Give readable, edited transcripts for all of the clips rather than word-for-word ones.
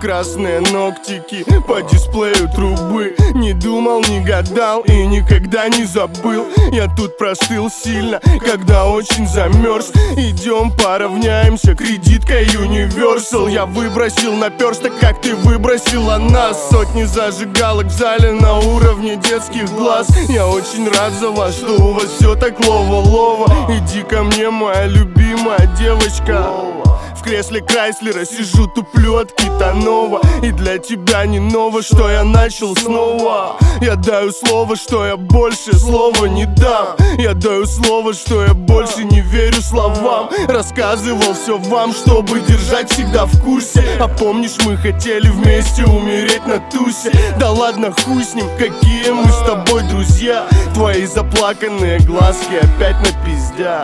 красные ногтики по дисплею трубы. Не думал, не гадал и никогда не забыл. Я тут простыл сильно, когда очень замерз. Идем поравняемся, кредиткой Universal. Я выбросил наперсток, как ты выбросила нас. Сотни зажигалок в зале на уровне детских глаз. Я очень рад за вас, что у вас все так лово-лово. Иди ко мне, моя любимая девочка. В кресле Крайслера сижу, туплю от Китанова. И для тебя не ново, что я начал снова. Я даю слово, что я больше слова не дам. Я даю слово, что я больше не верю словам. Рассказывал все вам, чтобы держать всегда в курсе. А помнишь, мы хотели вместе умереть на тусе? Да ладно, хуй с ним, какие мы с тобой друзья. Твои заплаканные глазки опять на пиздя.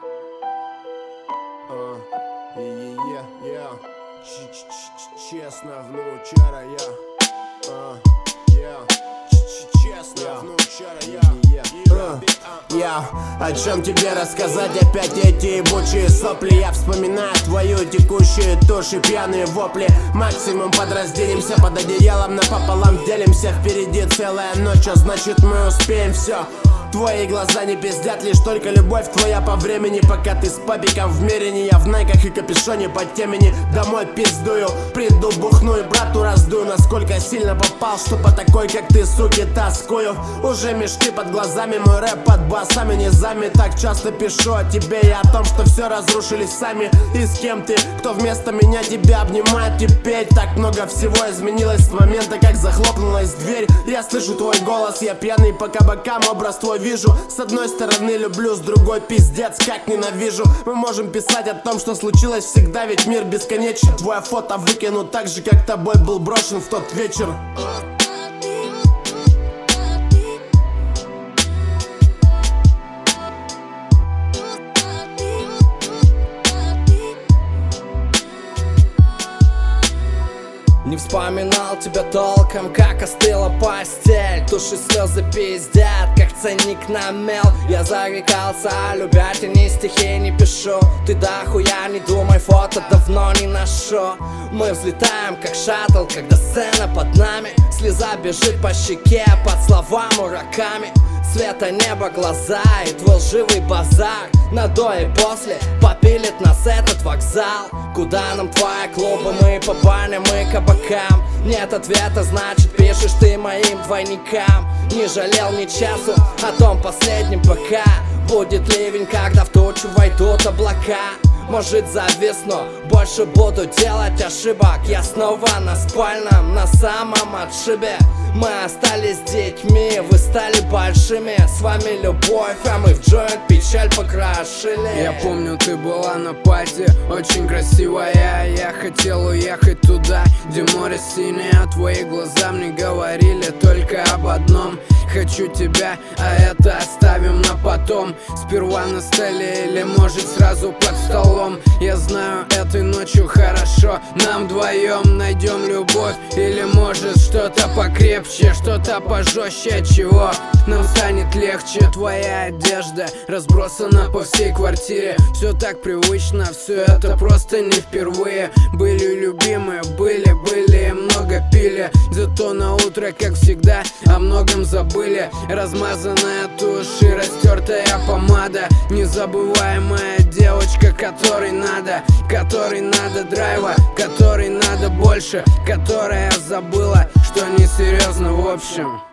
Честно, внучара честно, внучара я. О чем тебе рассказать, опять эти ебучие сопли. Я вспоминаю твою текущую тушь и пьяные вопли. Максимум подразделимся, под одеялом напополам делимся. Впереди целая ночь, а значит мы успеем все. Твои глаза не пиздят, лишь только любовь твоя по времени. Пока ты с папиком в Мерине, я в найках и капюшоне по темени. Домой пиздую, приду бухну и брату раздую. Насколько сильно попал, что по такой, как ты, суки, тоскую. Уже мешки под глазами, мой рэп под басами низами. Так часто пишу о тебе и о том, что все разрушили сами. И с кем ты, кто вместо меня тебя обнимает теперь. Так много всего изменилось с момента, как захлопнулась дверь. Я слышу твой голос, я пьяный по кабакам, образ твой вижу. С одной стороны люблю, с другой пиздец, как ненавижу. Мы можем писать о том, что случилось всегда, ведь мир бесконечен. Твое фото выкину так же, как тобой был брошен в тот вечер. Не вспоминал тебя толком, как остыла постель. Туши слезы пиздят, как ценник на мел. Я зарекался, любя тени, стихи не пишу. Ты дохуя не думай, фото давно не ношу. Мы взлетаем, как шаттл, когда сцена под нами. Слеза бежит по щеке, под слова мураками. Света неба глаза и твой лживый базар. На до и после попилит нас этот вокзал. Куда нам твои клубы, мы по баням и кабакам. Нет ответа, значит пишешь ты моим двойникам. Не жалел ни часу о том последнем пока. Будет ливень, когда в тучу войдут облака. Может зависну, больше буду делать ошибок. Я снова на спальном, на самом отшибе. Мы остались детьми, вы стали большими. С вами любовь, а мы в джойнт печаль покрашили. Я помню, ты была на пати, очень красивая. Я хотел уехать туда, где море синее. Твои глаза мне говорили только об одном: хочу тебя, а это оставим на потом. Сперва на столе или может сразу под столом. Я знаю, этой ночью хорошо нам вдвоем найдем любовь. Или может что-то покрепче, что-то пожестче, от чего нам станет легче. Твоя одежда разбросана по всей квартире. Все так привычно, все это просто не впервые. Были любимые, были и много пили. Зато на утро, как всегда, о многом забыли. Размазанная тушь и растертая помада. Незабываемая девочка, которой надо драйва, которой надо больше, которая забыла, что несерьезно в общем.